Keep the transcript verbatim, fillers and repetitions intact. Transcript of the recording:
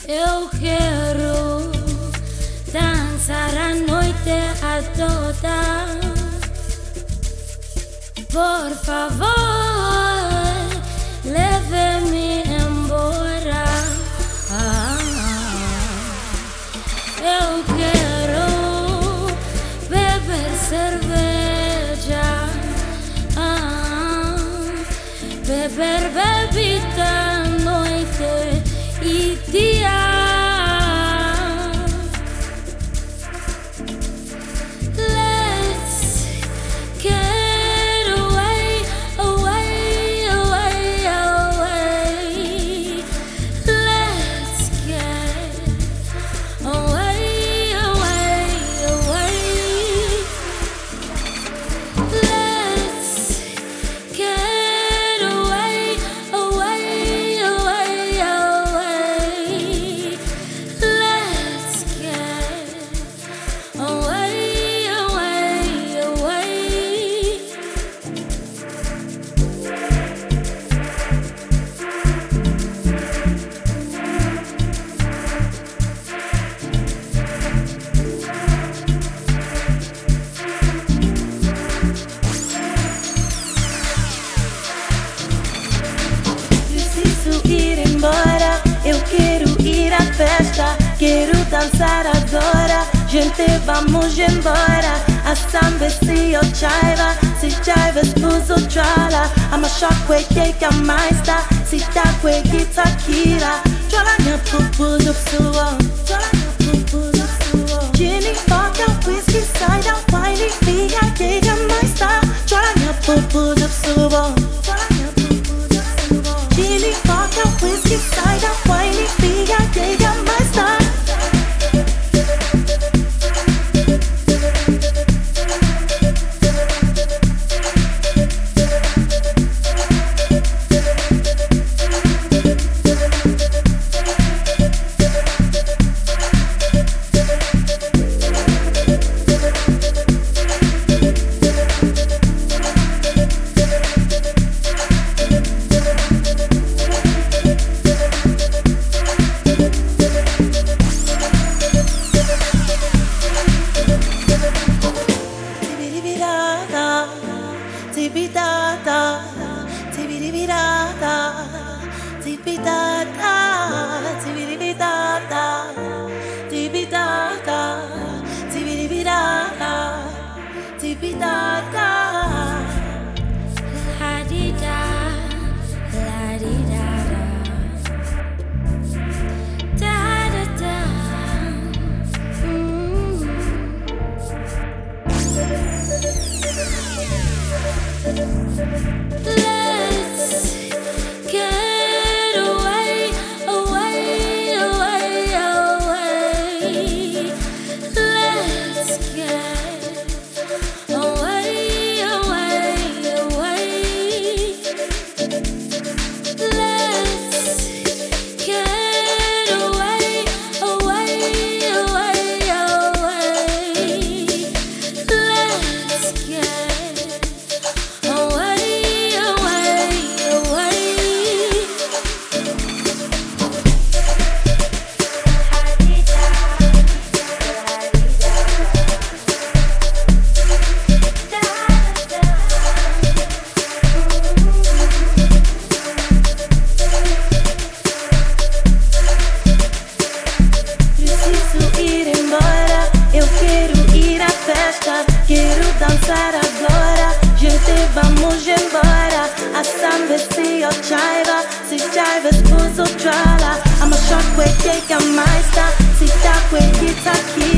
Eu quero dançar a noite a toda. Por favor, leve-me embora. Ah, eu quero beber cerveja, ah, beber bebida noite e dia. Eu quero ir à festa, quero dançar agora. Gente, vamos embora. A samba se o chaiva, se chaiva spus o chala. Ama shokwe keka maista, si takwe kitakira. Chola nya pupu do suo, chola nya pupu do suo. Gini vodka, whisky, cider, wine, figa keka maista. Chola nya pupu do suo, chola nya pupu do suo. Gini vodka, whisky, cider, wine, figa keka maista. Tibidada, tibidibidada, tibidada, tibidibidada, tibidada, tibidibidada, tibidada. La-di-da, la-di-da-da, da-da-da. Mm. Let's get away, away, away, away. Let's get away, away, away. Let's get away, away, away, away. Let's get away, away, away. Preciso ir embora, eu quero ir à festa, quero dançar agora. Gente, vamos embora. A samba se o chaiva, se chaiva spus o chala. Ama shokwe keka maista, si takwe kitakira.